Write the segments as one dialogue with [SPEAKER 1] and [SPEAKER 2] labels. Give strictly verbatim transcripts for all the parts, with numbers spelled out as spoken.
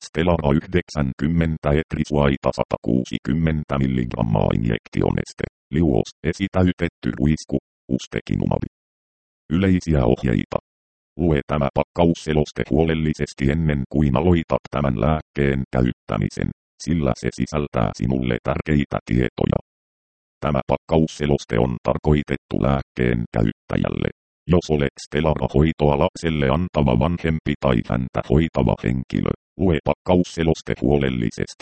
[SPEAKER 1] Stellara yhdeksänkymmentä etrisuaita sata kuusikymmentä milligrammaa injektioneste, liuos, esitäytetty ruisku, ustekinumabi. Yleisiä ohjeita. Lue tämä pakkausseloste huolellisesti ennen kuin aloitat tämän lääkkeen käyttämisen, sillä se sisältää sinulle tärkeitä tietoja. Tämä pakkausseloste on tarkoitettu lääkkeen käyttäjälle. Jos olet Stellara-hoitoa lapselle antava vanhempi tai häntä hoitava henkilö, lue pakkausseloste huolellisesti.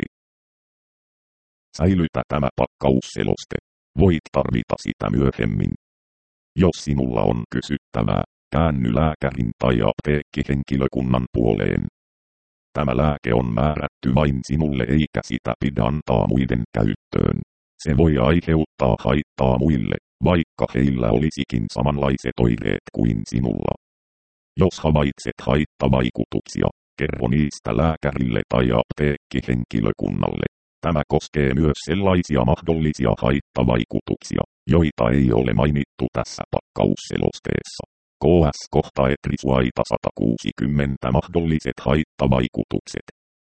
[SPEAKER 1] Säilytä tämä pakkausseloste. Voit tarvita sitä myöhemmin. Jos sinulla on kysyttävää, käänny lääkärin tai apteekkihenkilökunnan puoleen. Tämä lääke on määrätty vain sinulle eikä sitä pidä antaa muiden käyttöön. Se voi aiheuttaa haittaa muille, vaikka heillä olisikin samanlaiset oireet kuin sinulla. Jos havaitset haittavaikutuksia, kerro niistä lääkärille tai apteekkihenkilökunnalle. Tämä koskee myös sellaisia mahdollisia haittavaikutuksia, joita ei ole mainittu tässä pakkausselosteessa. K S kohta etrisuaita sata kuusikymmentä mahdolliset haittavaikutukset.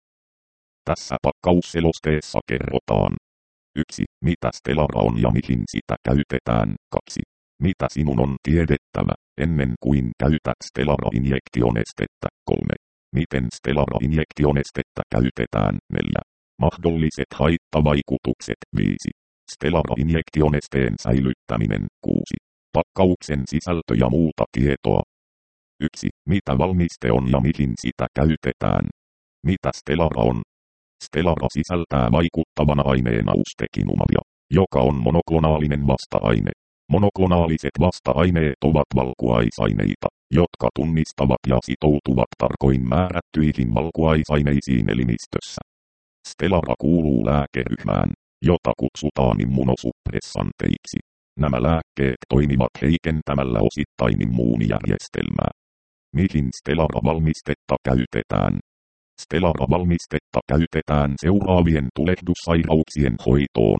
[SPEAKER 1] Tässä pakkausselosteessa kerrotaan. yksi. Mitä Stellara on ja mihin sitä käytetään. kaksi. Mitä sinun on tiedettävä, ennen kuin käytät Stellara-injektionestettä. kolme. Miten Stellara-injektionestettä käytetään. neljä. Mahdolliset haittavaikutukset. viisi. Stellara-injektionesteen säilyttäminen. kuusi. Pakkauksen sisältö ja muuta tietoa. yksi. Mitä valmiste on ja mihin sitä käytetään. Mitä Stellara on? Stellara sisältää vaikuttavana aineena ustekinumabia, joka on monoklonaalinen vasta-aine. Monoklonaaliset vasta-aineet ovat valkuaisaineita, jotka tunnistavat ja sitoutuvat tarkoin määrättyihin valkuaisaineisiin elimistössä. Stellara kuuluu lääkeryhmään, jota kutsutaan immunosuppressanteiksi. Nämä lääkkeet toimivat heikentämällä osittain immuunijärjestelmää. Mihin Stellara-valmistetta käytetään? Stellara-valmistetta käytetään seuraavien tulehdussairauksien hoitoon.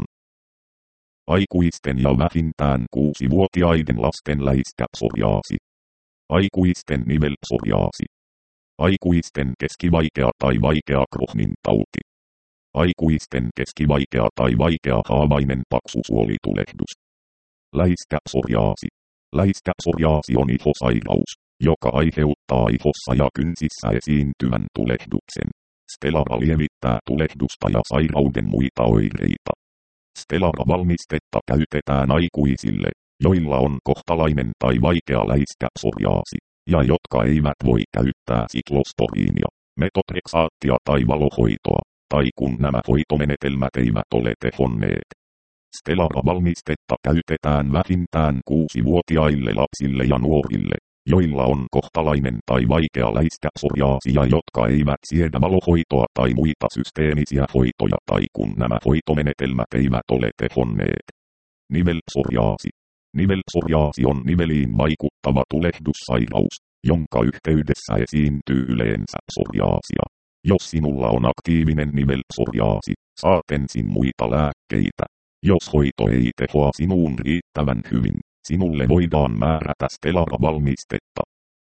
[SPEAKER 1] Aikuisten ja vähintään kuusivuotiaiden lasten läiskäpsoriaasi. Aikuisten nivelpsoriaasi. Aikuisten keskivaikea tai vaikea Crohnin tauti. Aikuisten keskivaikea tai vaikea haavainen paksusuolitulehdus. Läiskäpsoriaasi. Läiskäpsoriaasi on ihosairaus, joka aiheuttaa ihossa ja kynsissä esiintyvän tulehduksen. Stellara lievittää tulehdusta ja sairauden muita oireita. Stellara-valmistetta käytetään aikuisille, joilla on kohtalainen tai vaikea läiskäpsoriaasi, ja jotka eivät voi käyttää siklosporiinia, metotreksaattia tai valohoitoa, tai kun nämä hoitomenetelmät eivät ole tehonneet. Stellara-valmistetta käytetään vähintään kuusivuotiaille lapsille ja nuorille, joilla on kohtalainen tai vaikea läiskäpsoriaasi ja jotka eivät siedä valohoitoa tai muita systeemisiä hoitoja tai kun nämä hoitomenetelmät eivät ole tehonneet. Nivelpsoriaasi. Nivelpsoriaasi on niveliin vaikuttava tulehdussairaus, jonka yhteydessä esiintyy yleensä psoriaasia. Jos sinulla on aktiivinen nivelpsoriaasi, saat ensin muita lääkkeitä. Jos hoito ei tehoa sinuun riittävän hyvin, sinulle voidaan määrätä Stellara-valmistetta.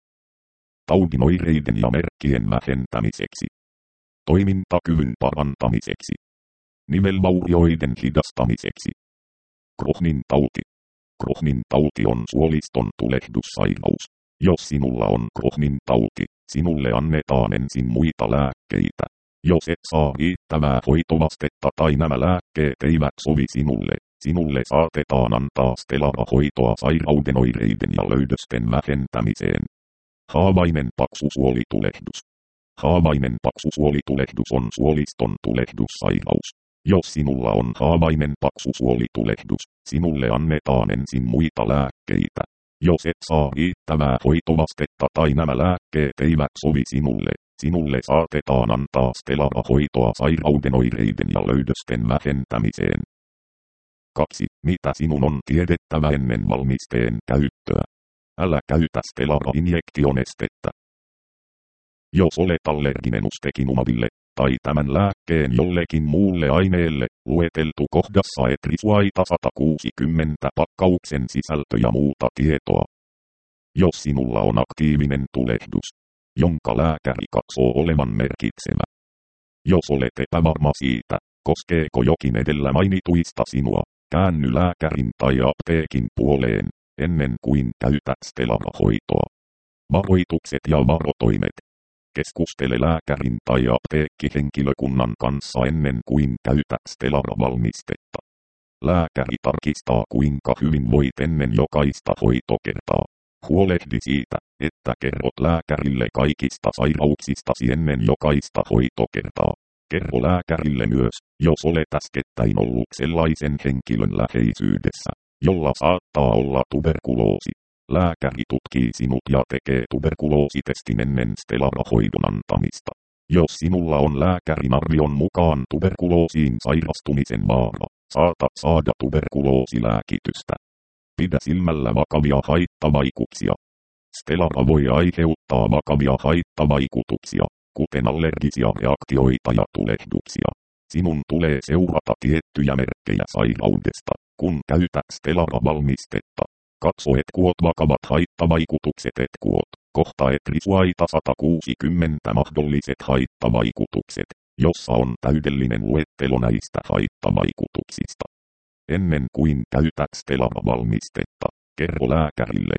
[SPEAKER 1] Taudin oireiden ja merkkien vähentämiseksi. Toimintakyvyn parantamiseksi. Nivelvaurioiden hidastamiseksi. Crohnin tauti. Crohnin tauti on suoliston tulehdussairaus. Jos sinulla on Crohnin tauti, sinulle annetaan ensin muita lääkkeitä. Jos et saa riittävää hoitovastetta tai nämä lääkkeet eivät sovi sinulle, sinulle saatetaan antaa Stellara-hoitoa sairauden oireiden ja löydösten vähentämiseen. Haavainen paksusuolitulehdus. Haavainen paksusuolitulehdus on suoliston tulehdussairaus. Jos sinulla on haavainen paksusuolitulehdus, sinulle annetaan ensin muita lääkkeitä. Jos et saa riittävää hoitovastetta tai nämä lääkkeet eivät sovi sinulle, sinulle saatetaan antaa Stellara-hoitoa sairauden oireiden ja löydösten vähentämiseen. kaksi. Mitä sinun on tiedettävä ennen valmisteen käyttöä? Älä käytä Stellara-injektionestettä. Jos olet allerginen ustekinumabille, tai tämän lääkkeen jollekin muulle aineelle, lueteltu kohdassa etrisuaita sata kuusikymmentä pakkauksen sisältö ja muuta tietoa. Jos sinulla on aktiivinen tulehdus, jonka lääkäri katsoo olevan merkitsevä. Jos olet epävarma siitä, koskeeko jokin edellä mainituista sinua, käänny lääkärin tai apteekin puoleen, ennen kuin käytät Stellara-hoitoa. Varoitukset ja varotoimet. Keskustele lääkärin tai apteekkihenkilökunnan kanssa ennen kuin käytät Stellara-valmistetta. Lääkäri tarkistaa kuinka hyvin voit ennen jokaista hoitokertaa. Huolehdi siitä, että kerrot lääkärille kaikista sairauksistasi ennen jokaista hoitokertaa. Kerro lääkärille myös, jos olet äskettäin ollut sellaisen henkilön läheisyydessä, jolla saattaa olla tuberkuloosi. Lääkäri tutkii sinut ja tekee tuberkuloositestin ennen Stellara-hoidon antamista. Jos sinulla on lääkärin arvion mukaan tuberkuloosiin sairastumisen vaara, saatat saada tuberkuloosilääkitystä. Pidä silmällä vakavia haittavaikutuksia. Stellara voi aiheuttaa vakavia haittavaikutuksia, kuten allergisia reaktioita ja tulehduksia. Sinun tulee seurata tiettyjä merkkejä sairaudesta, kun käytät Stellara-valmistetta. Katso et kuot vakavat haittavaikutukset et kuot. Kohta et risuaita sata kuusikymmentä mahdolliset haittavaikutukset, jossa on täydellinen luettelo näistä haittavaikutuksista. Ennen kuin käytät Stellara-valmistetta, kerro lääkärille.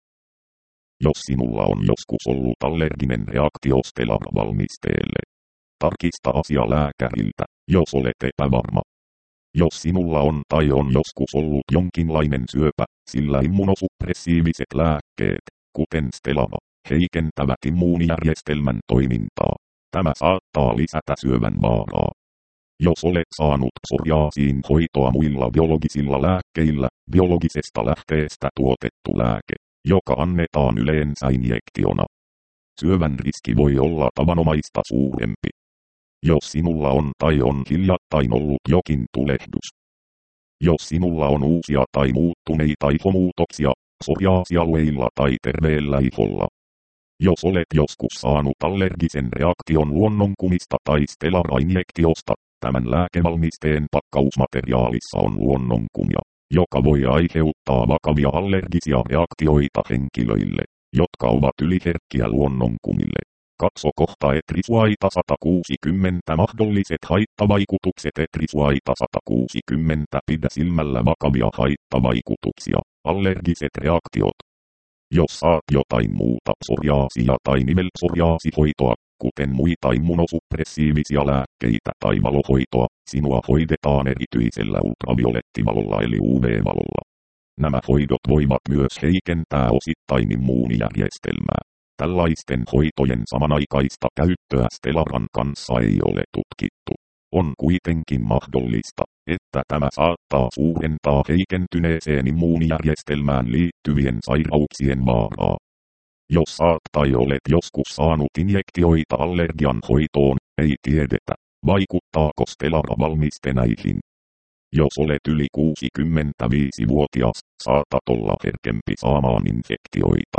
[SPEAKER 1] Jos sinulla on joskus ollut allerginen reaktio Stellara-valmisteelle, tarkista asia lääkäriltä, jos olet epävarma. Jos sinulla on tai on joskus ollut jonkinlainen syöpä, sillä immunosuppressiiviset lääkkeet, kuten Stellara, heikentävät immuunijärjestelmän toimintaa. Tämä saattaa lisätä syövän vaaraa. Jos olet saanut psoriaasiin hoitoa muilla biologisilla lääkkeillä, biologisesta lähteestä tuotettu lääke, joka annetaan yleensä injektiona, syövän riski voi olla tavanomaista suurempi. Jos sinulla on tai on hiljattain ollut jokin tulehdus. Jos sinulla on uusia tai muuttuneita ihomuutoksia, psoriaasialueilla tai terveellä iholla. Jos olet joskus saanut allergisen reaktion luonnonkumista tai Stellara-injektiosta, tämän lääkevalmisteen pakkausmateriaalissa on luonnonkumia, joka voi aiheuttaa vakavia allergisia reaktioita henkilöille, jotka ovat yliherkkiä luonnonkumille. Katso kohta et risuaita sata kuusikymmentä mahdolliset haittavaikutukset et risuaita sata kuusikymmentä pidä silmällä vakavia haittavaikutuksia, allergiset reaktiot. Jos saat jotain muuta psoriaasia tai nivelpsoriaasihoitoa, kuten muita immunosuppressiivisia lääkkeitä tai valohoitoa, sinua hoidetaan erityisellä ultraviolettivalolla eli U V-valolla. Nämä hoidot voivat myös heikentää osittain immuunijärjestelmää. Tällaisten hoitojen samanaikaista käyttöä Stellaran kanssa ei ole tutkittu. On kuitenkin mahdollista, että tämä saattaa suurentaa heikentyneeseen immuunijärjestelmään liittyvien sairauksien vaaraa. Jos saat tai olet joskus saanut injektioita allergian hoitoon, ei tiedetä, vaikuttaako Stellara-valmiste näihin. Jos olet yli kuusikymmentäviisivuotias, saatat olla herkempi saamaan infektioita.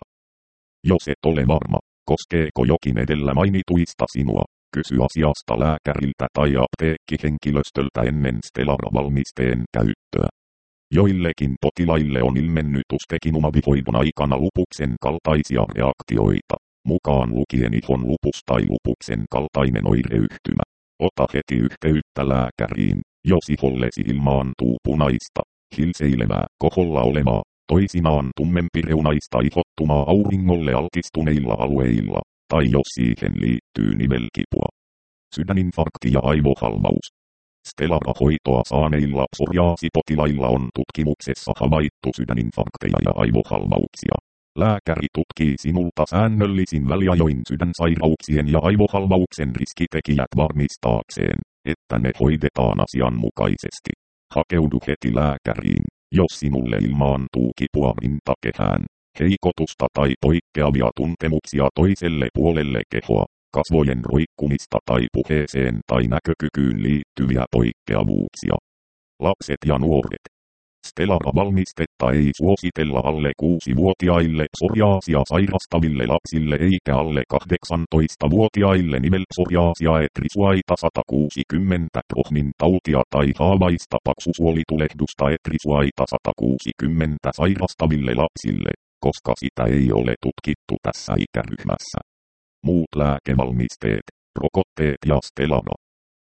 [SPEAKER 1] Jos et ole varma, koskeeko jokin edellä mainituista sinua, kysy asiasta lääkäriltä tai apteekkihenkilöstöltä ennen Stellara-valmisteen käyttöä. Joillekin potilaille on ilmennyt ustekinumabihoidon aikana lupuksen kaltaisia reaktioita, mukaan lukien ihon lupus tai lupuksen kaltainen oireyhtymä. Ota heti yhteyttä lääkäriin, jos ihollesi ilmaantuu punaista, hilseilevää, koholla olevaa, toisinaan tummempireunaista ihottumaa auringolle altistuneilla alueilla, tai jos siihen liittyy nivelkipua, sydäninfarkti ja aivohalvaus. Stellara-hoitoa saaneilla psoriaasipotilailla on tutkimuksessa havaittu sydäninfarkteja ja aivohalvauksia. Lääkäri tutkii sinulta säännöllisin väliajoin sydänsairauksien ja aivohalvauksen riskitekijät varmistaakseen, että ne hoidetaan asianmukaisesti. Hakeudu heti lääkäriin, jos sinulle ilmaantuu kipua rintakehään, heikotusta tai poikkeavia tuntemuksia toiselle puolelle kehoa, kasvojen roikkumista tai puheeseen tai näkökykyyn liittyviä poikkeavuuksia. Lapset ja nuoret. Stellara-valmistetta ei suositella alle kuusivuotiaille psoriaasia sairastaville lapsille eikä alle kahdeksantoistavuotiaille nivelpsoriaasia et risuaita sata kuusikymmentä Crohnin tautia tai haavaista paksusuolitulehdusta et risuaita sata kuusikymmentä sairastaville lapsille, koska sitä ei ole tutkittu tässä ikäryhmässä. Muut lääkevalmisteet, rokotteet ja Stellara.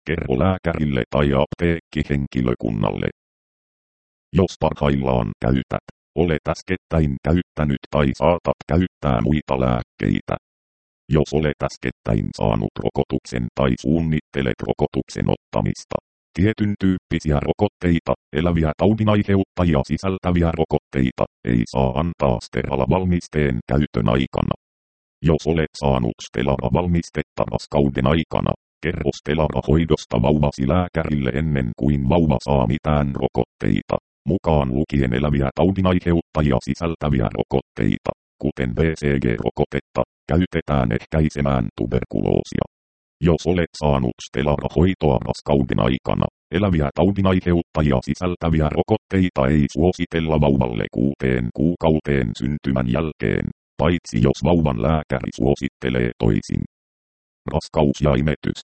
[SPEAKER 1] Kerro lääkärille tai apteekkihenkilökunnalle. Jos parhaillaan käytät, olet äskettäin käyttänyt tai saatat käyttää muita lääkkeitä. Jos olet äskettäin saanut rokotuksen tai suunnittelet rokotuksen ottamista. Tietyn tyyppisiä rokotteita, eläviä taudinaiheuttajia sisältäviä rokotteita, ei saa antaa Stellara-valmisteen käytön aikana. Jos olet saanut Stellara-valmistetta raskauden aikana, kerro Stellara-hoidosta vauvasi lääkärille ennen kuin vauva saa mitään rokotteita, mukaan lukien eläviä taudinaiheuttajia sisältäviä rokotteita, kuten B C G-rokotetta, käytetään ehkäisemään tuberkuloosia. Jos olet saanut Stellara-hoitoa raskauden aikana, eläviä taudinaiheuttajia sisältäviä rokotteita ei suositella vauvalle kuuteen kuukauteen syntymän jälkeen, paitsi jos vauvan lääkäri suosittelee toisin. Raskaus ja imetys.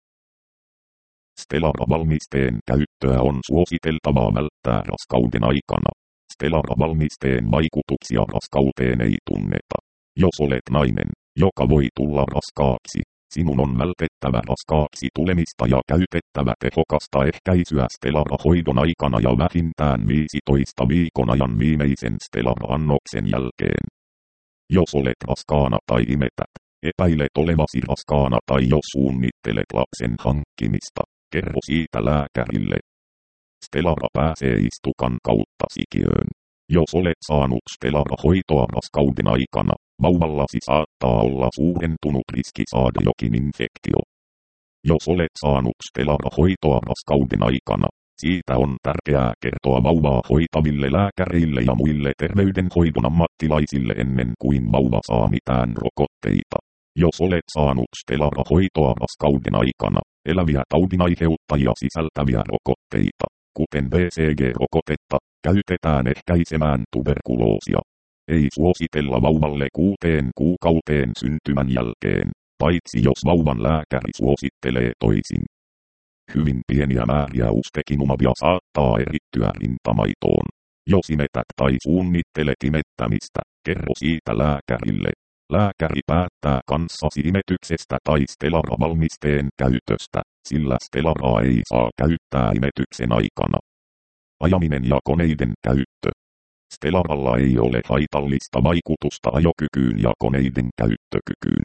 [SPEAKER 1] Stellara-valmisteen käyttöä on suositeltavaa välttää raskauden aikana. Stellara-valmisteen vaikutuksia raskauteen ei tunneta. Jos olet nainen, joka voi tulla raskaaksi, sinun on vältettävä raskaaksi tulemista ja käytettävä tehokasta ehkäisyä Stellara-hoidon aikana ja vähintään viisitoista viikon ajan viimeisen Stellara-annoksen jälkeen. Jos olet raskaana tai imetät, epäilet olevasi raskaana tai jos suunnittelet lapsen hankkimista, kerro siitä lääkärille. Stellara pääsee istukan kautta sikiöön. Jos olet saanut Stellara-hoitoa raskauden aikana, vauvallasi saattaa olla suurentunut riski saada jokin infektio. Jos olet saanut Stellara-hoitoa raskauden aikana, siitä on tärkeää kertoa vauvaa hoitaville lääkäreille ja muille terveydenhoidon ammattilaisille ennen kuin vauva saa mitään rokotteita. Jos olet saanut Stellara-hoitoa raskauden aikana, eläviä taudinaiheuttajia sisältäviä rokotteita, kuten B C G-rokotetta, käytetään ehkäisemään tuberkuloosia. Ei suositella vauvalle kuuteen kuukauteen syntymän jälkeen, paitsi jos vauvan lääkäri suosittelee toisin. Hyvin pieniä määriä ustekinumabia saattaa erittyä rintamaitoon. Jos imetät tai suunnittelet imettämistä, kerro siitä lääkärille. Lääkäri päättää kanssasi imetyksestä tai Stellara-valmisteen käytöstä, sillä Stellaraa ei saa käyttää imetyksen aikana. Ajaminen ja koneiden käyttö. Stellaralla ei ole haitallista vaikutusta ajokykyyn ja koneiden käyttökykyyn.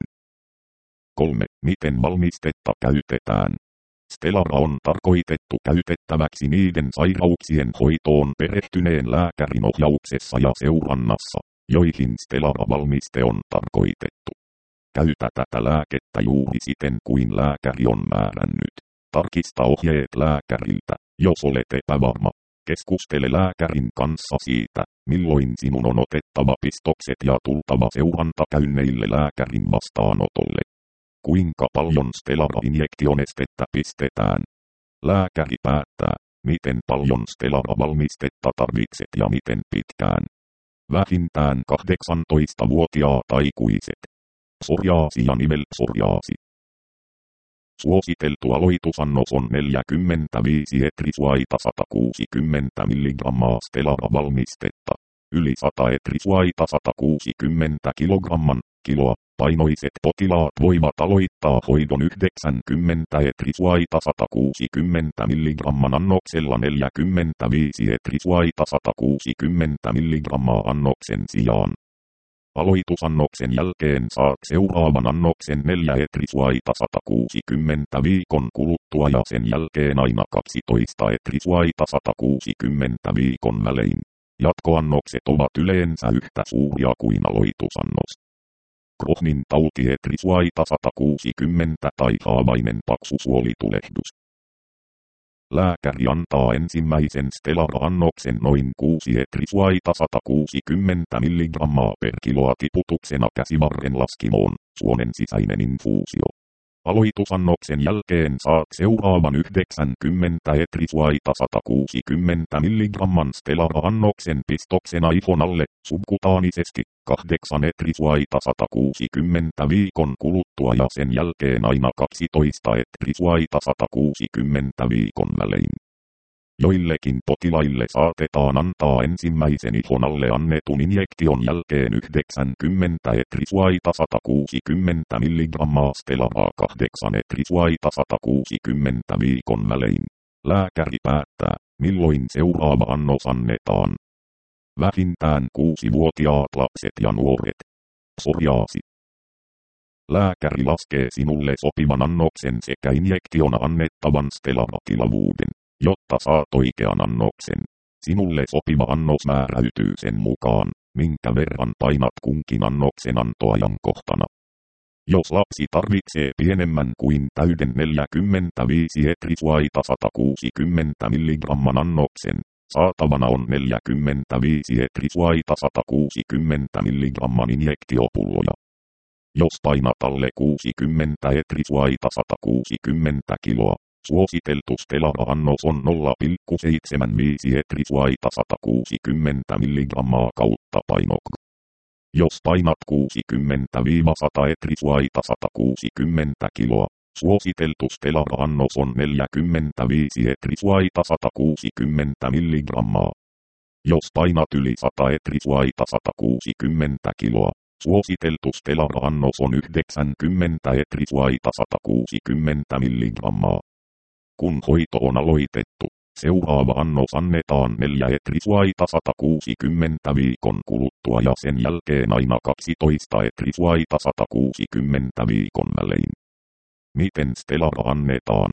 [SPEAKER 1] kolme. Miten valmistetta käytetään? Stellara on tarkoitettu käytettäväksi niiden sairauksien hoitoon perehtyneen lääkärin ohjauksessa ja seurannassa, joihin Stellara-valmiste on tarkoitettu. Käytä tätä lääkettä juuri siten kuin lääkäri on määrännyt. Tarkista ohjeet lääkäriltä, jos olet epävarma. Keskustele lääkärin kanssa siitä, milloin sinun on otettava pistokset ja tultava seurantakäynneille lääkärin vastaanotolle. Kuinka paljon Stellara-injektionestettä pistetään? Lääkäri päättää, miten paljon Stellara-valmistetta tarvitset ja miten pitkään. Vähintään kahdeksantoistavuotiaat aikuiset. Psoriaasi ja nivelpsoriaasi. Suositeltu aloitusannos on neljäkymmentäviisi etrisuaita sata kuusikymmentä milligrammaa Stellara-valmistetta. Yli sata etrisuaita sata kuusikymmentä kilogramman kiloa. Painoiset potilaat voivat aloittaa hoidon yhdeksänkymmentä etrisuaita sata kuusikymmentä milligramman annoksella neljäkymmentäviisi etrisuaita sata kuusikymmentä milligrammaa annoksen sijaan. Aloitusannoksen jälkeen saat seuraavan annoksen neljä etrisuaita sata kuusikymmentä viikon kuluttua ja sen jälkeen aina kaksitoista etrisuaita sata kuusikymmentä viikon välein. Jatkoannokset ovat yleensä yhtä suuria kuin aloitusannos. Crohnin tauti etrisuaita sata kuusikymmentä tai haavainen paksusuolitulehdus. Lääkäri antaa ensimmäisen Stellara-annoksen noin kuusi etrisuaita sata kuusikymmentä milligrammaa per kiloa tiputuksena käsivarren laskimoon, suonen sisäinen infuusio. Aloitusannoksen jälkeen saat seuraavan yhdeksänkymmentä etrisuaita sata kuusikymmentä milligramman Stellara-annoksen pistoksena ihon alle, subkutaanisesti, kahdeksan etrisuaita sata kuusikymmentä viikon kuluttua ja sen jälkeen aina kaksitoista etrisuaita sata kuusikymmentä viikon välein. Joillekin potilaille saatetaan antaa ensimmäisen ihon alle annetun injektion jälkeen yhdeksänkymmentä etrisuaita sata kuusikymmentä milligrammaa Stelavaa kahdeksan etrisuaita sata kuusikymmentä viikon välein. Lääkäri päättää, milloin seuraava annos annetaan. Vähintään kuusivuotiaat lapset ja nuoret. Psoriaasi. Lääkäri laskee sinulle sopivan annoksen sekä injektiona annettavan Stelava-tilavuuden. Jotta saat oikean annoksen, sinulle sopiva annos määräytyy sen mukaan, minkä verran painat kunkin annoksen antoajankohtana. Jos lapsi tarvitsee pienemmän kuin täyden neljäkymmentäviisi etrisuaita sata kuusikymmentä milligramman annoksen, saatavana on neljäkymmentäviisi etrisuaita sata kuusikymmentä milligramman injektiopulloja. Jos painat alle kuusikymmentä etrisuaita sata kuusikymmentä kiloa, suositeltu Stelava-annos on nolla pilkku seitsemänkymmentäviisi etrisuaita sata kuusikymmentä milligrammaa kautta painok. Jos painat kuusikymmentä sata etrisuaita sata kuusikymmentä kiloa, suositeltu Stelava-annos on neljäkymmentäviisi etrisuaita sata kuusikymmentä milligrammaa. Jos painat yli sata etrisuaita sata kuusikymmentä kiloa, suositeltu Stelava-annos on yhdeksänkymmentä etrisuaita sata kuusikymmentä milligrammaa. Kun hoito on aloitettu, seuraava annos annetaan neljä etrisuaita sata kuusikymmentä viikon kuluttua ja sen jälkeen aina kaksitoista etrisuaita sata kuusikymmentä viikon välein. Miten Stelava annetaan?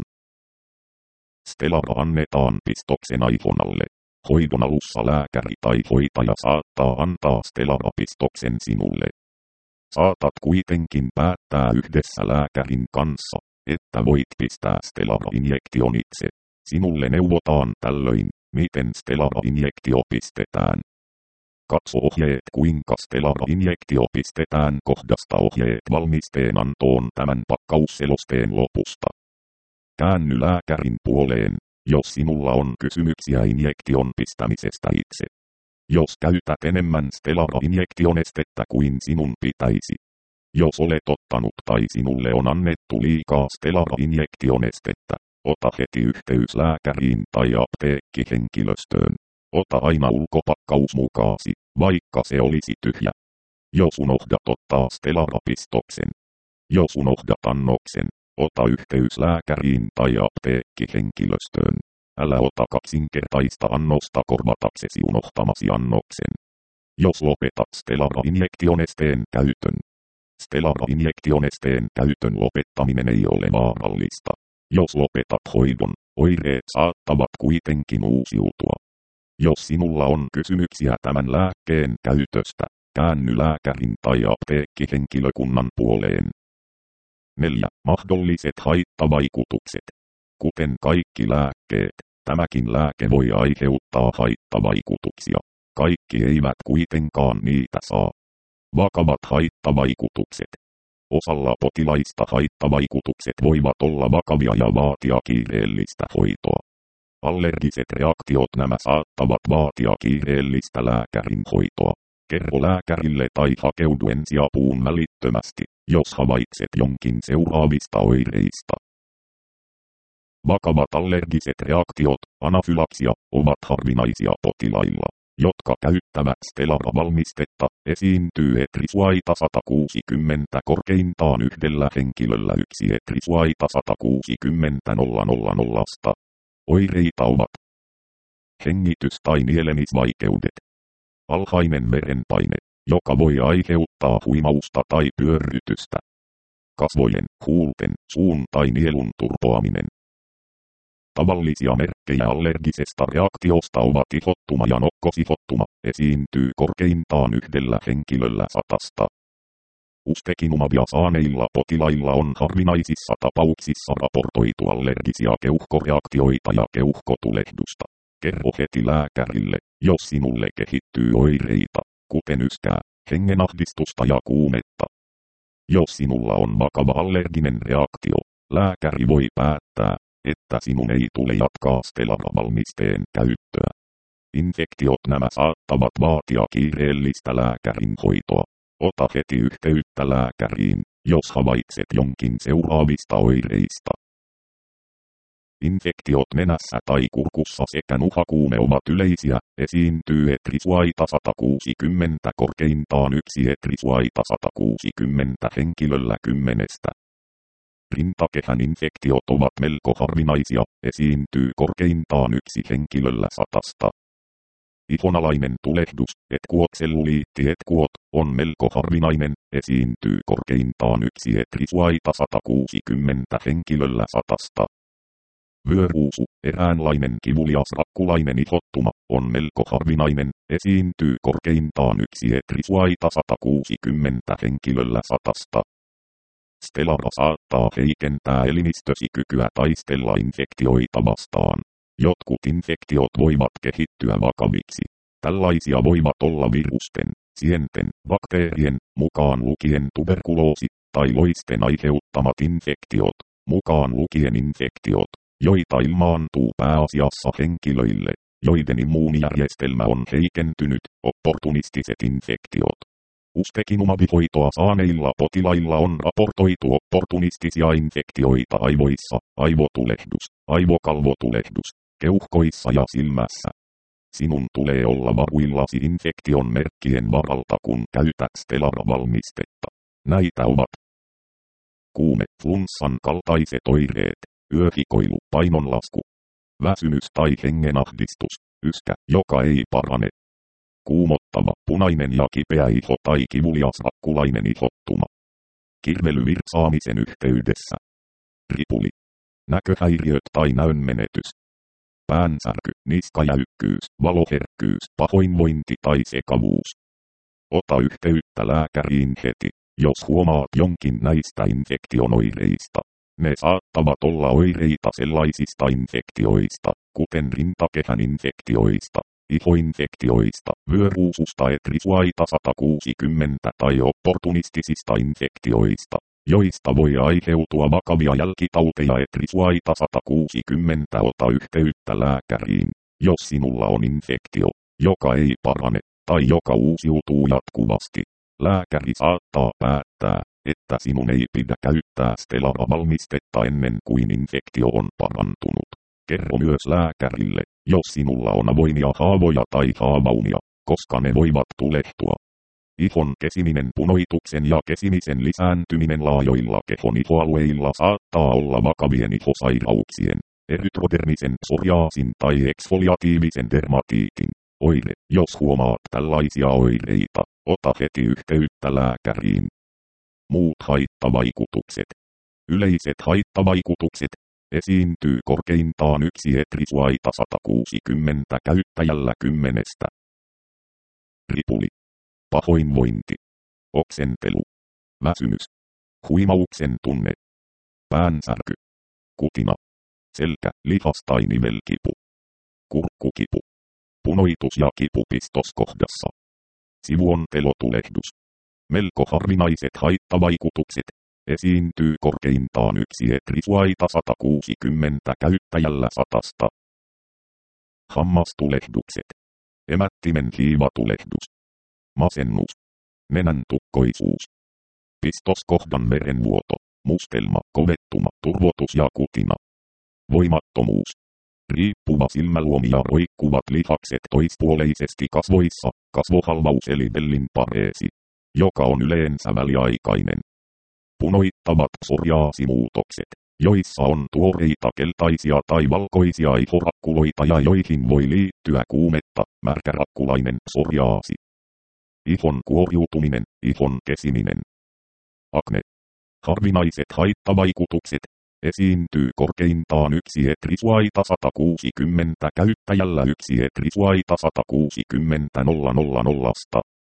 [SPEAKER 1] Stelava annetaan pistoksen aivonalle. Hoidon alussa lääkäri tai hoitaja saattaa antaa Stelava-pistoksen sinulle. Saatat kuitenkin päättää yhdessä lääkärin kanssa, että voit pistää Stelava-injektion itse. Sinulle neuvotaan tällöin, miten Stelava-injektio pistetään. Katso ohjeet kuinka Stelava-injektio pistetään kohdasta ohjeet valmisteen antoon tämän pakkausselosteen lopusta. Käänny lääkärin puoleen, jos sinulla on kysymyksiä injektion pistämisestä itse. Jos käytät enemmän Stelava-injektion estettä kuin sinun pitäisi. Jos olet ottanut tai sinulle on annettu liikaa Stelava-injektion estettä, ota heti yhteys lääkäriin tai apteekkihenkilöstöön. Ota aina ulkopakkaus mukaasi, vaikka se olisi tyhjä. Jos unohdat ottaa Stelava-pistoksen. Jos unohdat annoksen, ota yhteys lääkäriin tai apteekkihenkilöstöön. Älä ota kaksinkertaista annosta korvataksesi unohtamasi annoksen. Jos lopetat Stelava-injektion esteen käytön. Stelava-injektion esteen käytön lopettaminen ei ole vaarallista. Jos lopetat hoidon, oireet saattavat kuitenkin uusiutua. Jos sinulla on kysymyksiä tämän lääkkeen käytöstä, käänny lääkärin tai apteekkihenkilökunnan puoleen. neljä. Mahdolliset haittavaikutukset. Kuten kaikki lääkkeet, tämäkin lääke voi aiheuttaa haittavaikutuksia. Kaikki eivät kuitenkaan niitä saa. Vakavat haittavaikutukset. Osalla potilaista haittavaikutukset voivat olla vakavia ja vaatia kiireellistä hoitoa. Allergiset reaktiot nämä saattavat vaatia kiireellistä lääkärin hoitoa. Kerro lääkärille tai hakeudu ensiapuun välittömästi, jos havaitset jonkin seuraavista oireista. Vakavat allergiset reaktiot, anafylaksia, ovat harvinaisia potilailla, jotka käyttävät Stelava-valmistetta. Esiintyy etrisuaita sata kuusikymmentä korkeintaan yhdellä henkilöllä yksi etrisuaita sata kuusikymmentä nolla. Oireita ovat hengitys- tai nielemisvaikeudet. Alhainen verenpaine, joka voi aiheuttaa huimausta tai pyörrytystä. Kasvojen, huulten, suun tai nielun turpoaminen. Tavallisia merkkejä allergisesta reaktiosta ovat ihottuma ja nokkosihottuma, esiintyy korkeintaan yhdellä henkilöllä satasta. Ustekinumabia saaneilla potilailla on harvinaisissa tapauksissa raportoitu allergisia keuhkoreaktioita ja keuhkotulehdusta. Kerro heti lääkärille, jos sinulle kehittyy oireita, kuten yskää, hengenahdistusta ja kuumetta. Jos sinulla on vakava allerginen reaktio, lääkäri voi päättää, että sinun ei tule jatkaa Stelava-valmisteen käyttöä. Infektiot nämä saattavat vaatia kiireellistä lääkärin hoitoa. Ota heti yhteyttä lääkäriin, jos havaitset jonkin seuraavista oireista. Infektiot nenässä tai kurkussa sekä nuhakuume ovat yleisiä, esiintyy etrisuaita sata kuusikymmentä korkeintaan yksi etrisuaita sata kuusikymmentä henkilöllä kymmenestä. Rintakehän infektiot ovat melko harvinaisia, esiintyy korkeintaan yksi henkilöllä satasta. Ihonalainen tulehdus, etkuotselluliitti etkuot, on melko harvinainen, esiintyy korkeintaan yksi etrisuaita sata kuusikymmentä henkilöllä satasta. Vyöruusu, eräänlainen kivulias rakkulainen ihottuma, on melko harvinainen, esiintyy korkeintaan yksi etrisuaita sata kuusikymmentä henkilöllä satasta. Stellara saattaa heikentää elimistösi kykyä taistella infektioita vastaan. Jotkut infektiot voivat kehittyä vakaviksi. Tällaisia voivat olla virusten, sienten, bakteerien, mukaan lukien tuberkuloosi, tai loisten aiheuttamat infektiot, mukaan lukien infektiot, joita ilmaantuu pääasiassa henkilöille, joiden immuunijärjestelmä on heikentynyt, opportunistiset infektiot. Ustekinumabihoitoa saaneilla potilailla on raportoitu opportunistisia infektioita aivoissa, aivotulehdus, aivokalvotulehdus, keuhkoissa ja silmässä. Sinun tulee olla varuillasi infektion merkkien varalta, kun käytät Stellara-valmistetta. Näitä ovat kuume, flunssan kaltaiset oireet, yöhikoilu, painonlasku, väsymys tai hengenahdistus, yskä, joka ei parane. Kuumottava, punainen ja kipeä iho tai kivulias rakkulainen ihottuma. Kirvely virtsaamisen yhteydessä. Ripuli. Näköhäiriöt tai näönmenetys. Päänsärky, niskajäykkyys, valoherkkyys, pahoinvointi tai sekavuus. Ota yhteyttä lääkäriin heti, jos huomaat jonkin näistä infektion oireista. Ne saattavat olla oireita sellaisista infektioista, kuten rintakehän infektioista, ihoinfektioista, vyöruususta etrisuaita sata kuusikymmentä tai opportunistisista infektioista, joista voi aiheutua vakavia jälkitauteja etrisuaita sata kuusikymmentä. Ota yhteyttä lääkäriin, jos sinulla on infektio, joka ei parane, tai joka uusiutuu jatkuvasti. Lääkäri saattaa päättää, että sinun ei pidä käyttää Stellara-valmistetta ennen kuin infektio on parantunut. Kerro myös lääkärille, jos sinulla on avoimia haavoja tai haavaumia, koska ne voivat tulehtua. Ihon kesiminen punoituksen ja kesimisen lisääntyminen laajoilla kehon ihoalueilla saattaa olla vakavien ihosairauksien, erytrodermisen psoriaasin tai eksfoliatiivisen dermatiitin oire. Jos huomaat tällaisia oireita, ota heti yhteyttä lääkäriin. Muut haittavaikutukset. Yleiset haittavaikutukset. Esiintyy korkeintaan yksi etrisuaita sata kuusikymmentä käyttäjällä kymmenestä. Ripuli. Pahoinvointi. Oksentelu. Väsymys. Huimauksen tunne. Päänsärky. Kutina. Selkä, lihas tai nivelkipu. Kurkkukipu. Punoitus ja kipu pistoskohdassa. Sivuontelotulehdus. Melko harvinaiset haittavaikutukset. Esiintyy korkeintaan yksi etrisuaita sata kuusikymmentä käyttäjällä satasta. Hammastulehdukset. Emättimen hiivatulehdus. Masennus. Nenän tukkoisuus. Pistoskohdan verenvuoto. Mustelma, kovettuma, turvotus ja kutina. Voimattomuus. Riippuva silmäluomi ja roikkuvat lihakset toispuoleisesti kasvoissa, kasvohalvaus eli vellin pareesi, joka on yleensä väliaikainen. Punoittavat psoriaasimuutokset, joissa on tuoreita keltaisia tai valkoisia ihorakkuloita ja joihin voi liittyä kuumetta, märkärakkulainen psoriaasi. Ihon kuoriutuminen, ihon kesiminen. Akne. Harvinaiset haittavaikutukset. Esiintyy korkeintaan yksi etrisuaita sata kuusikymmentä käyttäjällä yksi etrisuaita sata kuusikymmentä nolla nolla nollasta.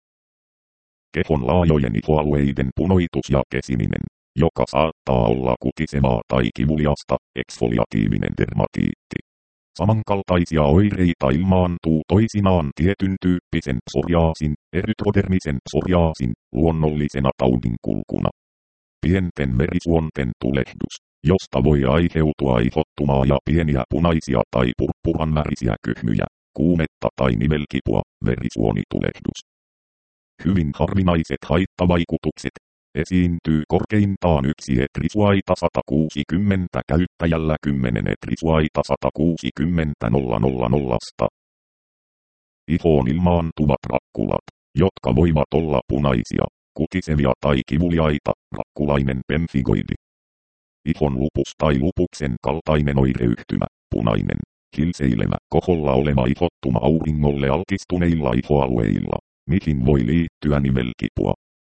[SPEAKER 1] Kehon laajojen ihoalueiden punoitus ja kesiminen, joka saattaa olla kutisevaa tai kivuliasta, eksfoliatiivinen dermatiitti. Samankaltaisia oireita ilmaantuu toisinaan tietyn tyyppisen psoriaasin, erytrodermisen psoriaasin, luonnollisena taudinkulkuna. Pienten verisuonten tulehdus, josta voi aiheutua ihottumaa ja pieniä punaisia tai purppuranvärisiä kyhmyjä, kuumetta tai nivelkipua, verisuonitulehdus. Hyvin harvinaiset haittavaikutukset. Esiintyy korkeintaan yksi etrisuaita sata kuusikymmentä käyttäjällä kymmenen etrisuaita sata kuusikymmentä nolla nolla nolla. Ihoon ilmaantuvat rakkulat, jotka voivat olla punaisia, kutisevia tai kivuliaita, rakkulainen pemfigoidi. Ihon lupus tai lupuksen kaltainen oireyhtymä, punainen, hilseilevä, koholla oleva ihottuma auringolle altistuneilla ihoalueilla, mihin voi liittyä nivelkipua.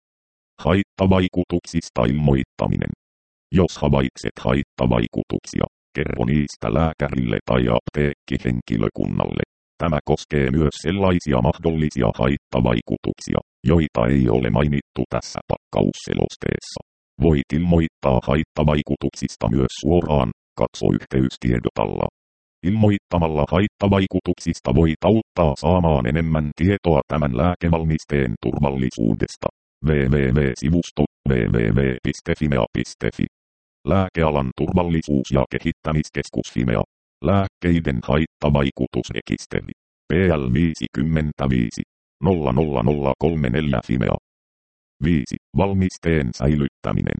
[SPEAKER 1] Haittavaikutuksista ilmoittaminen. Jos havaitset haittavaikutuksia, kerro niistä lääkärille tai apteekkihenkilökunnalle. Tämä koskee myös sellaisia mahdollisia haittavaikutuksia, joita ei ole mainittu tässä pakkausselosteessa. Voit ilmoittaa haittavaikutuksista myös suoraan, katso yhteystiedot alla. Ilmoittamalla haittavaikutuksista voit auttaa saamaan enemmän tietoa tämän lääkevalmisteen turvallisuudesta. double-u double-u double-u piste sivusto double-u double-u double-u piste fimea piste fi. Lääkealan turvallisuus- ja kehittämiskeskus Fimea. Lääkkeiden haittavaikutusrekisteri. P L viisikymmentäviisi nolla nolla nolla kolmekymmentäneljä Fimea. viisi. Valmisteen säilyttäminen.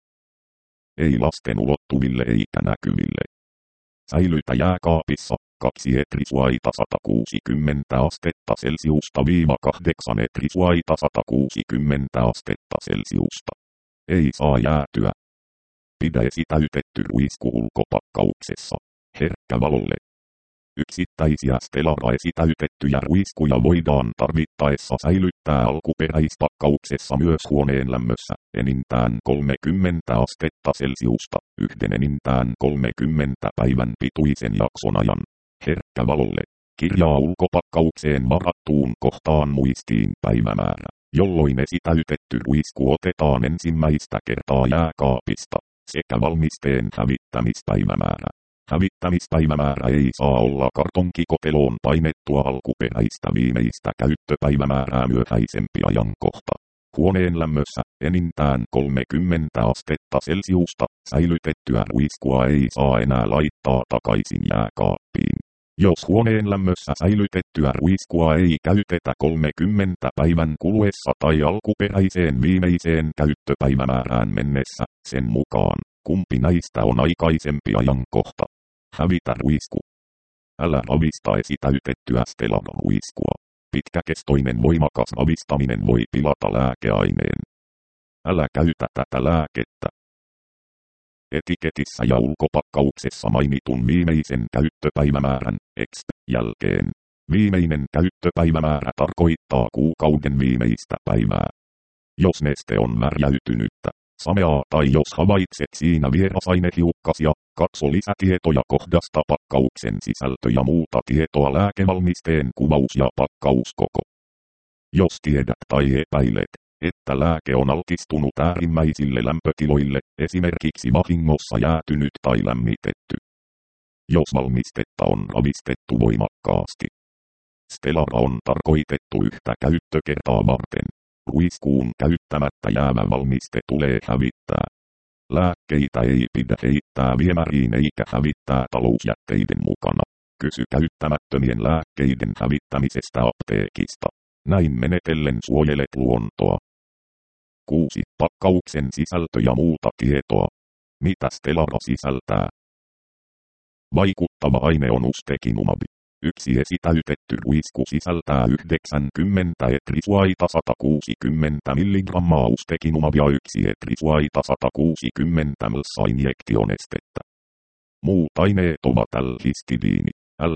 [SPEAKER 1] Ei lasten ulottuville eikä näkyville. Säilytä jääkaapissa kaksi etrisuaita sata kuusikymmentä astetta Celsiusta viiva kahdeksan etrisuaita sata kuusikymmentä astetta Celsiusta. Ei saa jäätyä. Pidä esitäytetty ruisku ulkopakkauksessa herkkä valolle. Yksittäisiä Stellara-esitäytettyjä ruiskuja voidaan tarvittaessa säilyttää alkuperäispakkauksessa myös huoneen lämmössä enintään kolmekymmentä astetta Celsiusta yhden enintään kolmekymmentä päivän pituisen jakson ajan. Herkkä valolle. Kirjaa ulkopakkaukseen varattuun kohtaan muistiin päivämäärä, jolloin esitäytetty ruisku otetaan ensimmäistä kertaa jääkaapista, sekä valmisteen hävittämispäivämäärä. Hävittämispäivämäärä ei saa olla kartonkikoteloon painettua alkuperäistä viimeistä käyttöpäivämäärää myöhäisempi ajankohta. Huoneen lämmössä enintään kolmekymmentä astetta Celsiusta säilytettyä ruiskua ei saa enää laittaa takaisin jääkaappiin. Jos huoneen lämmössä säilytettyä ruiskua ei käytetä kolmekymmentä päivän kuluessa tai alkuperäiseen viimeiseen käyttöpäivämäärään mennessä, sen mukaan, kumpi näistä on aikaisempi ajankohta. Hävitä ruisku. Älä ravista esitäytettyä Stellara-ruiskua. Pitkäkestoinen voimakas ravistaminen voi pilata lääkeaineen. Älä käytä tätä lääkettä. Etiketissä ja ulkopakkauksessa mainitun viimeisen käyttöpäivämäärän exp. Jälkeen. Viimeinen käyttöpäivämäärä tarkoittaa kuukauden viimeistä päivää. Jos neste on märjäytynyttä, sameaa tai jos havaitset siinä vierasainehiukkasia, katso lisätietoja kohdasta pakkauksen sisältö ja muuta tietoa lääkevalmisteen kuvaus ja pakkauskoko. Jos tiedät tai epäilet, että lääke on altistunut äärimmäisille lämpötiloille, esimerkiksi vahingossa jäätynyt tai lämmitetty. Jos valmistetta on ravistettu voimakkaasti. Stellara on tarkoitettu yhtä käyttökertaa varten. Ruiskuun käyttämättä jäävä valmiste tulee hävittää. Lääkkeitä ei pidä heittää viemäriin eikä hävittää talousjätteiden mukana. Kysy käyttämättömien lääkkeiden hävittämisestä apteekista. Näin menetellen suojelet luontoa. kuusi. Pakkauksen sisältö ja muuta tietoa. Mitä Stellara sisältää? Vaikuttava aine on ustekinumab. Yksi esitäytetty ruisku sisältää yhdeksänkymmentä etrisuaita sata kuusikymmentä milligrammaa ustekinumabia yksi etrisuaita sata kuusikymmentä ml injektionestettä. Muut aineet ovat L-histidiini,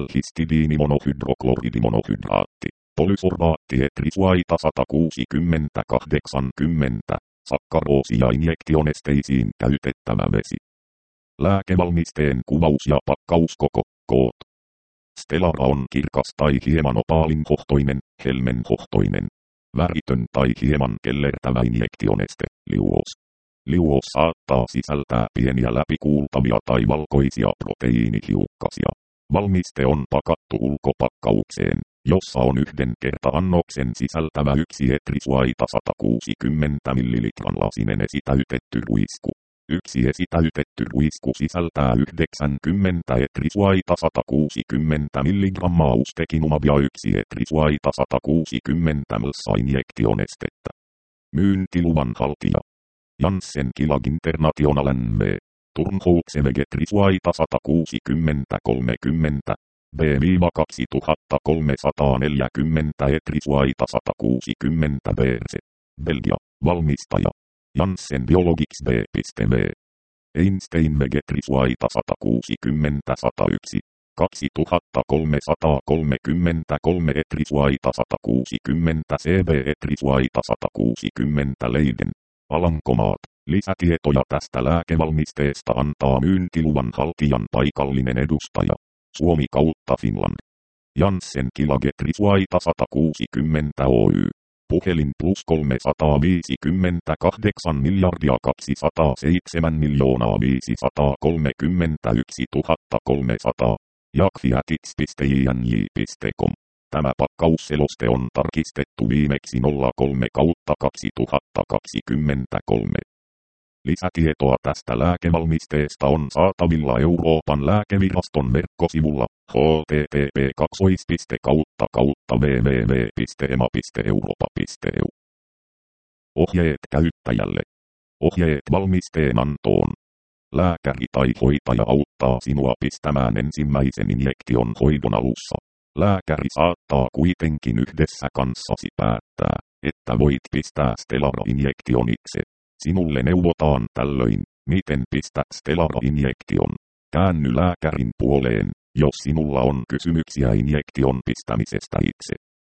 [SPEAKER 1] L-histidiinimonohydrokloridimonohydraatti, polysorbaatti etrisuaita sata kuusikymmentä kahdeksankymmentä, sakkaroosi ja injektionesteisiin käytettävä vesi. Lääkevalmisteen kuvaus ja pakkauskoko, koot. Stellara on kirkas tai hieman opaalinhohtoinen, helmenhohtoinen, väritön tai hieman kellertävä injektioneste, liuos. Liuos saattaa sisältää pieniä läpikuultavia tai valkoisia proteiinihiukkasia. Valmiste on pakattu ulkopakkaukseen, jossa on yhden kerta-annoksen sisältävä yksi etrisuaita sata kuusikymmentä milligramman lasinen esitäytetty ruisku. Yksi esitäytetty ruisku sisältää yhdeksänkymmentä etrisuaita sata kuusikymmentä milligrammaa ustekinumabia yksi etrisuaita sata kuusikymmentä ml injektionestettä. Myyntiluvan haltija. Janssen Kilag International N V. Turnhouse Vegetrisuaita sata kuusikymmentä kolmekymmentä. B kaksituhattakolmesataaneljäkymmentä Etrisuaita sata kuusikymmentä Beerse. Belgia. Valmistaja. Janssen Biologics B V. Einstein Vegetrisuaita sata kuusikymmentä sata yksi. kaksituhattakolmesataakolmekymmentäkolme Etrisuaita sata kuusikymmentä C B Etrisuaita sata kuusikymmentä Leiden. Alankomaat. Lisätietoja tästä lääkevalmisteesta antaa myyntiluvan haltijan paikallinen edustaja. Suomi kautta Finland. Janssen Kilag Etrisuaita sata kuusikymmentä Oy. Puhelin plus kolmesataaviisikymmentäkahdeksan miljardia kaksisataaseitsemän miljoonaa viisisataakolmekymmentäyksi tuhatta kolmesataa. Jakfiatix piste j n j piste com. Tämä pakkausseloste on tarkistettu viimeksi nolla kolme kautta kaksituhattakaksikymmentäkolme. Lisätietoa tästä lääkevalmisteesta on saatavilla Euroopan lääkeviraston verkkosivulla h t t p kautta kautta w w w piste e m a piste europa piste e u. Ohjeet käyttäjälle. Ohjeet valmisteen antoon. Lääkäri tai hoitaja auttaa sinua pistämään ensimmäisen injektion hoidon alussa. Lääkäri saattaa kuitenkin yhdessä kanssasi päättää, että voit pistää Stelara-injektion itse. Sinulle neuvotaan tällöin, miten pistää Stelara-injektion. Käänny lääkärin puoleen, jos sinulla on kysymyksiä injektion pistämisestä itse.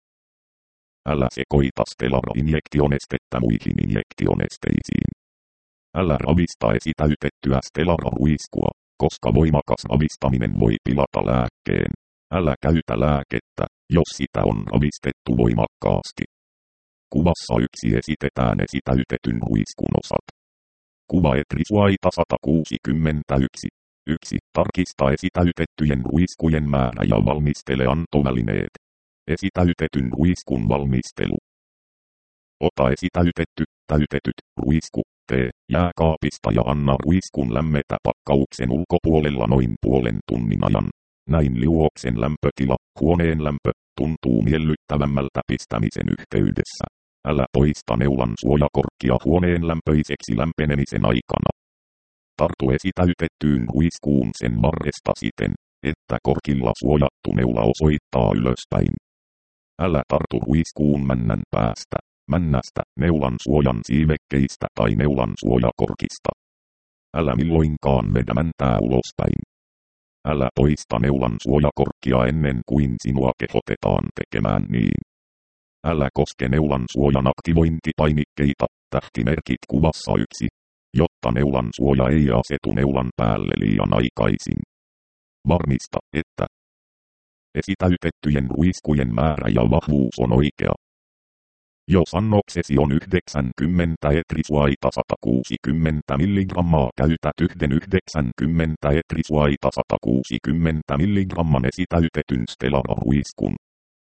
[SPEAKER 1] Älä sekoita Stelara-injektionestettä muihin injektionesteisiin. Älä ravista esitäytettyä Stelara-ruiskua, koska voimakas ravistaminen voi pilata lääkkeen. Älä käytä lääkettä, jos sitä on ravistettu voimakkaasti. Kuvassa yksi esitetään esitäytetyn ruiskun osat. Kuva Etrisuaita sata kuusikymmentäyksi. yksi. Tarkista esitäytettyjen ruiskujen määrä ja valmistele antovälineet. Esitäytetyn ruiskun valmistelu. Ota esitäytetty, täytetyt, ruisku, tee, jääkaapista ja anna ruiskun lämmetä pakkauksen ulkopuolella noin puolen tunnin ajan. Näin liuoksen lämpötila, huoneen lämpö, tuntuu miellyttävämmältä pistämisen yhteydessä. Älä poista neulan suojakorkkia huoneen lämpöiseksi lämpenemisen aikana. Tartu esitäytettyyn ruiskuun sen varresta siten, että korkilla suojattu neula osoittaa ylöspäin. Älä tartu ruiskuun männän päästä, männästä, neulan suojan siivekkeistä tai neulan suojakorkista. Älä milloinkaan vedä mäntää ulospäin. Älä poista neulan suojakorkkia ennen kuin sinua kehotetaan tekemään niin. Älä koske neulan suojan aktivointipainikkeita, tähtimerkit kuvassa yksi, jotta neulan suoja ei asetu neulan päälle liian aikaisin. Varmista, että esitäytettyjen ruiskujen määrä ja vahvuus on oikea. Jos annoksesi on yhdeksänkymmentä Etrisuaita sata kuusikymmentä milligrammaa, käytät yhden yhdeksänkymmentä Etrisuaita sata kuusikymmentä milligramman esitäytetyn Stelara-ruiskun.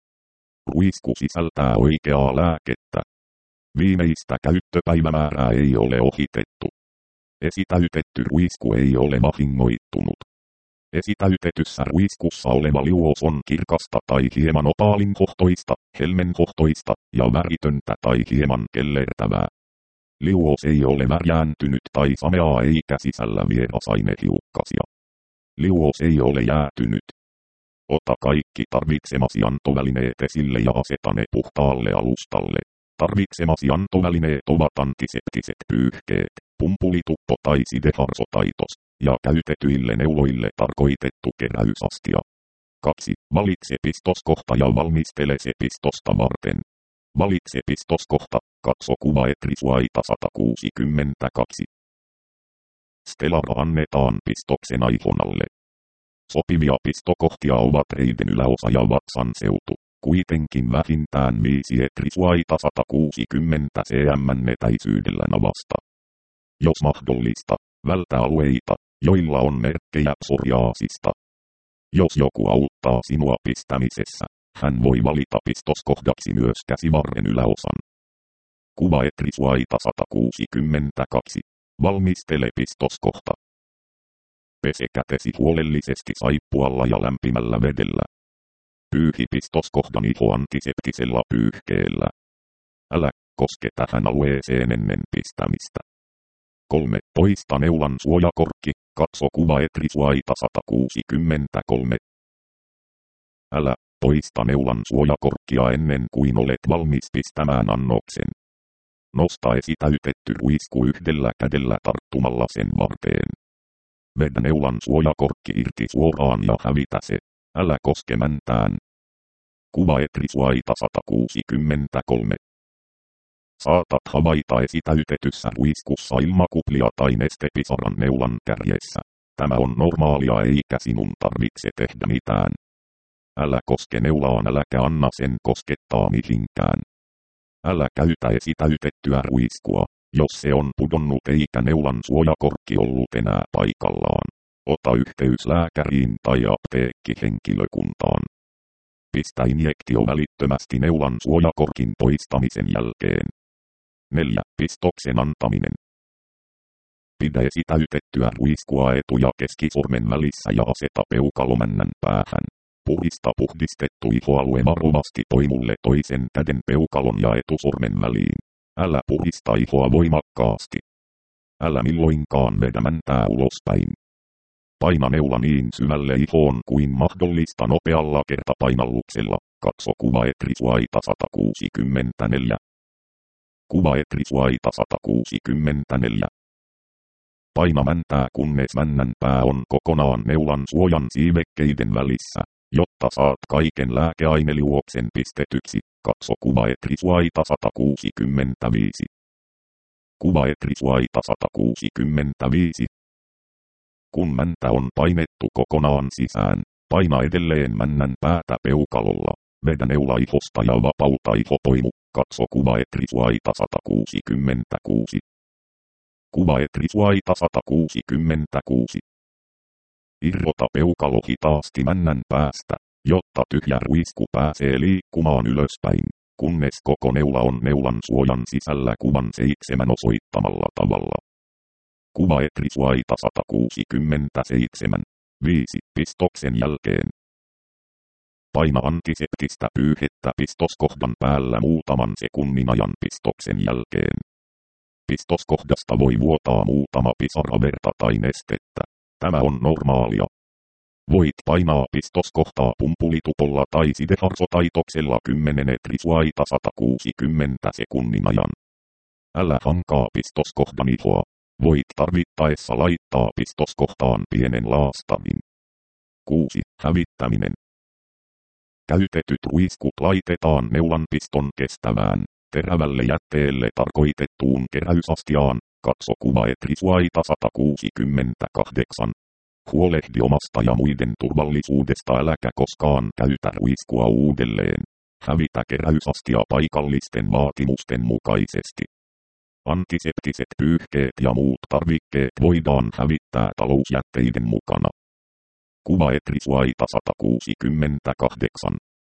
[SPEAKER 1] Ruisku sisältää oikeaa lääkettä. Viimeistä käyttöpäivämäärää ei ole ohitettu. Esitäytetty ruisku ei ole vahingoittunut. Esitäytetyssä ruiskussa oleva liuos on kirkasta tai hieman opaalinhohtoista, helmenhohtoista ja väritöntä tai hieman kellertävää. Liuos ei ole värjääntynyt tai sameaa eikä sisällä vierasainehiukkasia. Liuos ei ole jäätynyt. Ota kaikki tarvitsemasi antovälineet esille ja aseta ne puhtaalle alustalle. Tarvitsemasi antovälineet ovat antiseptiset pyyhkeet, pumpulituppo tai sideharsotaitos, ja käytetyille neuloille tarkoitettu keräysastia. kaksi. Valitse pistoskohta ja valmistele se pistosta varten. Valitse pistoskohta, katso kuva Etrisuaita sata kuusikymmentäkaksi. Stelara annetaan pistoksen aihon alle. Sopivia pistokohtia ovat reiden yläosa ja vatsan seutu, kuitenkin vähintään viisi Etrisuaita sata kuusikymmentä cm etäisyydellä navasta. Jos mahdollista, vältä alueita, joilla on merkkejä psoriaasista. Jos joku auttaa sinua pistämisessä, hän voi valita pistoskohdaksi myös käsivarren yläosan. Kuva Etrisuaita sata kuusikymmentäkaksi. Valmistele pistoskohta. Pese kätesi huolellisesti saippualla ja lämpimällä vedellä. Pyyhi pistoskohdan iho antiseptisella pyyhkeellä. Älä koske tähän alueeseen ennen pistämistä. kolme. Poista neulan suojakorkki, katso kuva etrisuaita sata kuusikymmentäkolme. Älä poista neulan suojakorkkia ennen kuin olet valmis pistämään annoksen. Nosta esitäytetty ruisku yhdellä kädellä tarttumalla sen varteen. Vedä neulan suojakorkki irti suoraan ja hävitä se. Älä koske mäntään. Kuva etrisuaita sata kuusikymmentäkolme. Saatat havaita esitäytetyssä ruiskussa ilmakuplia tai nestepisaran neulan kärjessä. Tämä on normaalia eikä sinun tarvitse tehdä mitään. Älä koske neulaan äläkä anna sen koskettaa mihinkään. Älä käytä esitäytettyä ruiskua, jos se on pudonnut eikä neulan suojakorkki ollut enää paikallaan. Ota yhteys lääkäriin tai apteekkihenkilökuntaan. Pistä injektio välittömästi neulan suojakorkin poistamisen jälkeen. neljä. Pistoksen antaminen. Pidä esitäytettyä ruiskua etu- ja keskisormen välissä ja aseta peukalomännän päähän. Puhdista puhdistettu ihoalue varovasti poimulle toisen käden peukalon ja etusormen väliin. Älä puhdista ihoa voimakkaasti. Älä milloinkaan vedä mäntää ulospäin. Paina neula niin syvälle ihoon kuin mahdollista nopealla kertapainalluksella. Katso kuva etrisuaita sata kuusikymmentäneljä. Kuva etrisuaita sata kuusikymmentäneljä. Paina mäntää kunnes männän pää on kokonaan neulan suojan siivekkeiden välissä, jotta saat kaiken lääkeaineliuoksen pistetyksi. Katso kuva etrisuaita sata kuusikymmentäviisi. Kuva etrisuaita sata kuusikymmentäviisi. Kun mäntä on painettu kokonaan sisään, paina edelleen männän päätä peukalolla. Vedä neula ihosta ja vapauta ihopoimu. Katso kuva etrisuaita sata kuusikymmentäkuusi. Kuva etrisuaita sata kuusikymmentäkuusi. Irrota peukalo hitaasti männän päästä, jotta tyhjä ruisku pääsee liikkumaan ylöspäin, kunnes koko neula on neulan suojan sisällä kuvan seitsemän osoittamalla tavalla. Kuva etrisuaita sata kuusikymmentäseitsemän. viisi. Pistoksen jälkeen. Paina antiseptistä pyyhettä pistoskohdan päällä muutaman sekunnin ajan pistoksen jälkeen. Pistoskohdasta voi vuotaa muutama pisara verta tai nestettä. Tämä on normaalia. Voit painaa pistoskohtaa pumpulitupolla tai sideharsotaitoksella kymmenen etrisuaita sata kuusikymmentä sekunnin ajan. Älä hankaa pistoskohdan ihoa. Voit tarvittaessa laittaa pistoskohtaan pienen laastarin. kuusi. Hävittäminen. Käytetyt ruiskut laitetaan neulan piston kestävään, terävälle jätteelle tarkoitettuun keräysastiaan. Katso kuva etrisuaita sata kuusikymmentäkahdeksan. Huolehdi omasta ja muiden turvallisuudesta äläkä koskaan käytä ruiskua uudelleen. Hävitä keräysastia paikallisten vaatimusten mukaisesti. Antiseptiset pyyhkeet ja muut tarvikkeet voidaan hävittää talousjätteiden mukana. Kuva etrisuaita sata kuusikymmentäkahdeksan.